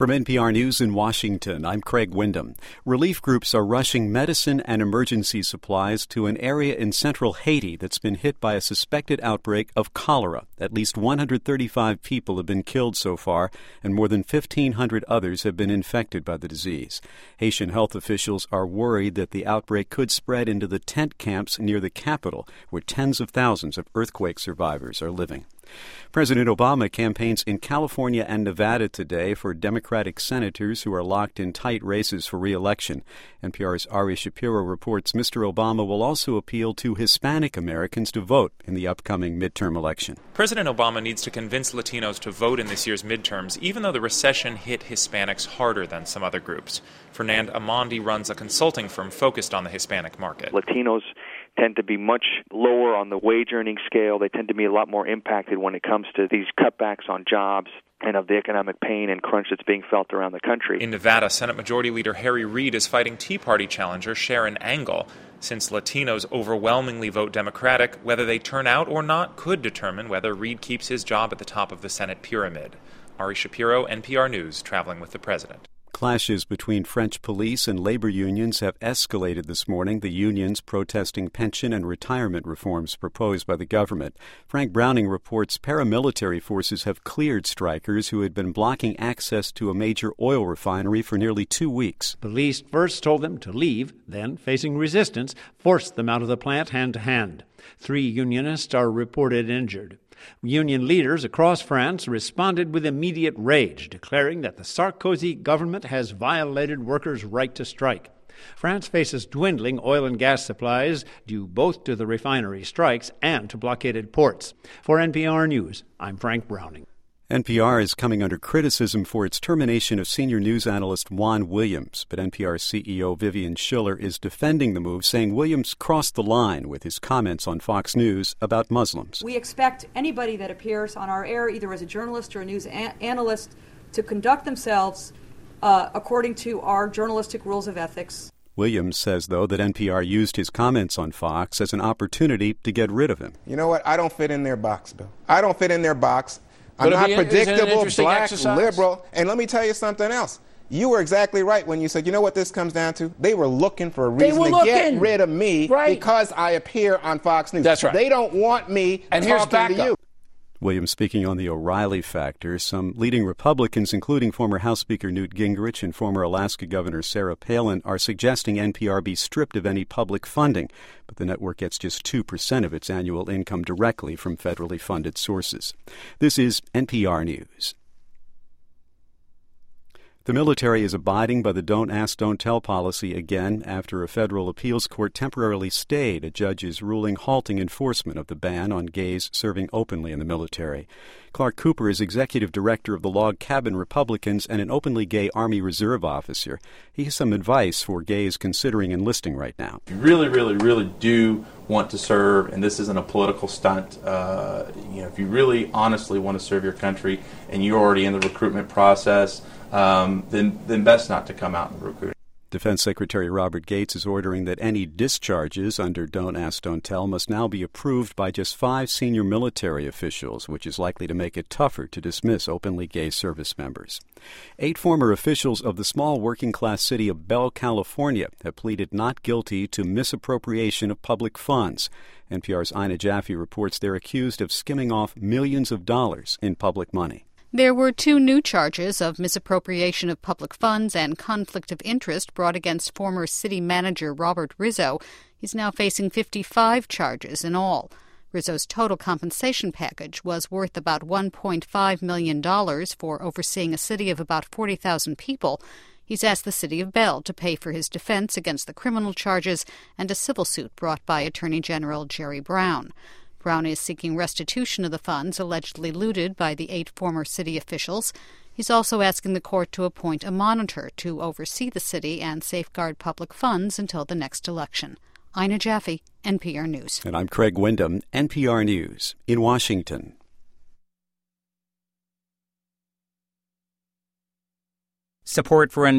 From NPR News in Washington, I'm Craig Windham. Relief groups are rushing medicine and emergency supplies to an area in central Haiti that's been hit by a suspected outbreak of cholera. At least 135 people have been killed so far, and more than 1,500 others have been infected by the disease. Haitian health officials are worried that the outbreak could spread into the tent camps near the capital, where tens of thousands of earthquake survivors are living. President Obama campaigns in California and Nevada today for Democratic senators who are locked in tight races for re-election. NPR's Ari Shapiro reports Mr. Obama will also appeal to Hispanic Americans to vote in the upcoming midterm election. President Obama needs to convince Latinos to vote in this year's midterms, even though the recession hit Hispanics harder than some other groups. Fernand Amandi runs a consulting firm focused on the Hispanic market. Latinos tend to be much lower on the wage earning scale. They tend to be a lot more impacted when it comes to these cutbacks on jobs and of the economic pain and crunch that's being felt around the country. In Nevada, Senate Majority Leader Harry Reid is fighting Tea Party challenger Sharon Angle. Since Latinos overwhelmingly vote Democratic, whether they turn out or not could determine whether Reid keeps his job at the top of the Senate pyramid. Ari Shapiro, NPR News, traveling with the president. Clashes between French police and labor unions have escalated this morning, the unions protesting pension and retirement reforms proposed by the government. Frank Browning reports paramilitary forces have cleared strikers who had been blocking access to a major oil refinery for nearly 2 weeks. Police first told them to leave, then, facing resistance, forced them out of the plant hand to hand. 3 unionists are reported injured. Union leaders across France responded with immediate rage, declaring that the Sarkozy government has violated workers' right to strike. France faces dwindling oil and gas supplies due both to the refinery strikes and to blockaded ports. For NPR News, I'm Frank Browning. NPR is coming under criticism for its termination of senior news analyst Juan Williams, but NPR CEO Vivian Schiller is defending the move, saying Williams crossed the line with his comments on Fox News about Muslims. We expect anybody that appears on our air, either as a journalist or a news analyst, to conduct themselves according to our journalistic rules of ethics. Williams says, though, that NPR used his comments on Fox as an opportunity to get rid of him. You know what? I don't fit in their box, Bill. I don't fit in their box. I'm not predictable, black, liberal. And let me tell you something else. You were exactly right when you said, you know what this comes down to? They were looking for a reason to get rid of me because I appear on Fox News. That's right. They don't want me talking to you. Williams speaking on the O'Reilly factor. Some leading Republicans, including former House Speaker Newt Gingrich and former Alaska Governor Sarah Palin, are suggesting NPR be stripped of any public funding. But the network gets just 2% of its annual income directly from federally funded sources. This is NPR News. The military is abiding by the Don't Ask, Don't Tell policy again after a federal appeals court temporarily stayed a judge's ruling halting enforcement of the ban on gays serving openly in the military. Clark Cooper is executive director of the Log Cabin Republicans and an openly gay Army Reserve officer. He has some advice for gays considering enlisting right now. If you really do want to serve, and this isn't a political stunt, if you really honestly want to serve your country and you're already in the recruitment process, then best not to come out and recruit. Defense Secretary Robert Gates is ordering that any discharges under Don't Ask, Don't Tell must now be approved by just 5 senior military officials, which is likely to make it tougher to dismiss openly gay service members. 8 former officials of the small working-class city of Bell, California, have pleaded not guilty to misappropriation of public funds. NPR's Ina Jaffe reports they're accused of skimming off millions of dollars in public money. There were 2 new charges of misappropriation of public funds and conflict of interest brought against former city manager Robert Rizzo. He's now facing 55 charges in all. Rizzo's total compensation package was worth about $1.5 million for overseeing a city of about 40,000 people. He's asked the city of Bell to pay for his defense against the criminal charges and a civil suit brought by Attorney General Jerry Brown. Brown is seeking restitution of the funds allegedly looted by the 8 former city officials. He's also asking the court to appoint a monitor to oversee the city and safeguard public funds until the next election. Ina Jaffe, NPR News. And I'm Craig Windham, NPR News, in Washington. Support for